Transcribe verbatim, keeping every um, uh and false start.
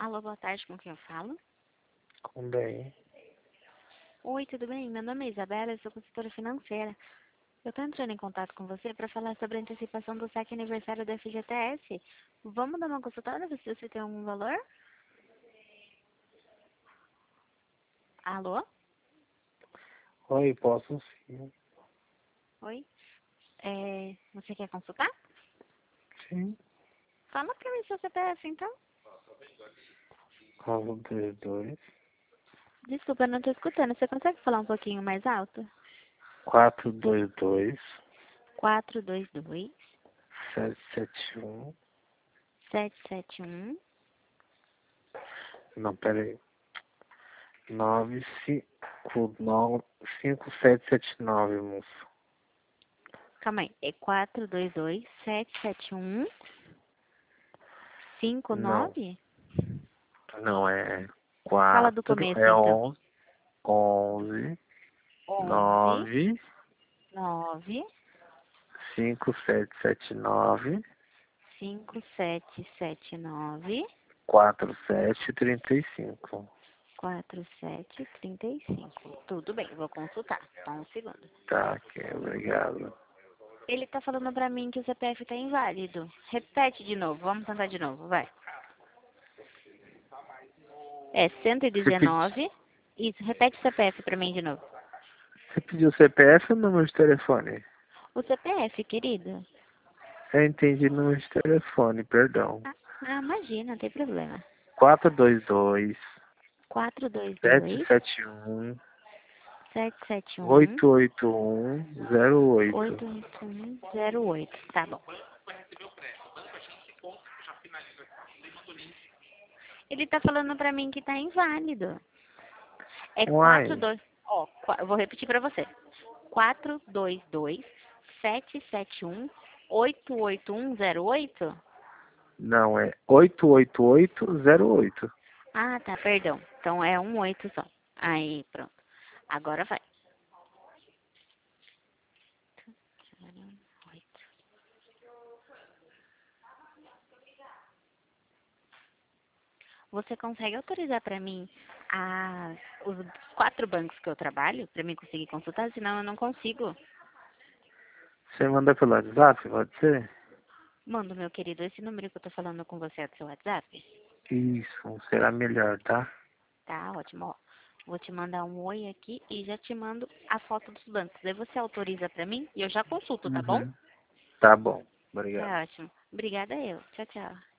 Alô, boa tarde, com quem eu falo? Com bem. Oi, tudo bem? Meu nome é Isabela, eu sou consultora financeira. Eu estou entrando em contato com você para falar sobre a antecipação do saque aniversário da F G T S. Vamos dar uma consultada, ver se você tem algum valor? Alô? Oi, posso sim. Oi? É, você quer consultar? Sim. Fala para mim seu C P F, então. nove dois dois, Desculpa, eu não estou escutando. Você consegue falar um pouquinho mais alto? quatro dois dois, quatro dois dois, sete sete um. sete sete um. Não, pera aí. nove cinco nove cinco sete sete nove, moço. Calma aí. É quatro dois dois, sete sete um, cinco Não, nove? não é Fala do quatro, começo, é então. onze, onze, onze, nove, nove, cinco sete sete nove, cinco sete sete nove, quatro sete trinta e cinco. quatro sete trinta e cinco. Tudo bem, vou consultar. Só um segundo. Tá, ok, obrigado. Ele tá falando pra mim que o C P F tá inválido. Repete de novo, vamos tentar de novo, vai. É cento e Você pediu, dezenove. Isso, repete o C P F pra mim de novo. você pediu C P F ou número de telefone? O C P F, querido. Eu entendi número de telefone, perdão. Ah, ah, imagina, não tem problema. quatro dois dois, quatro dois sete dois, sete um, sete sete um, oito oito um, zero oito. oito oito um zero oito. Tá bom. Ele tá falando pra mim que tá inválido. É quatro Uai, dois. Ó, qua- eu vou repetir pra você. quatro dois dois, sete sete um, oito oito um zero oito? não, é oito oito oito zero oito. Ah, tá, perdão. Então é um oito só. Aí, pronto. Agora vai. Oito. Você consegue autorizar pra mim as, os quatro bancos que eu trabalho, pra mim conseguir consultar? Senão eu não consigo. Você manda pelo WhatsApp, pode ser? Mando, meu querido, esse número que eu tô falando com você é do seu WhatsApp? Isso, será melhor, tá? Tá, ótimo, ó. Vou te mandar um oi aqui e já te mando a foto dos bancos. Aí você autoriza pra mim e eu já consulto, tá bom? Uhum. Tá bom, obrigado. Tá ótimo. Obrigada eu. Tchau, tchau.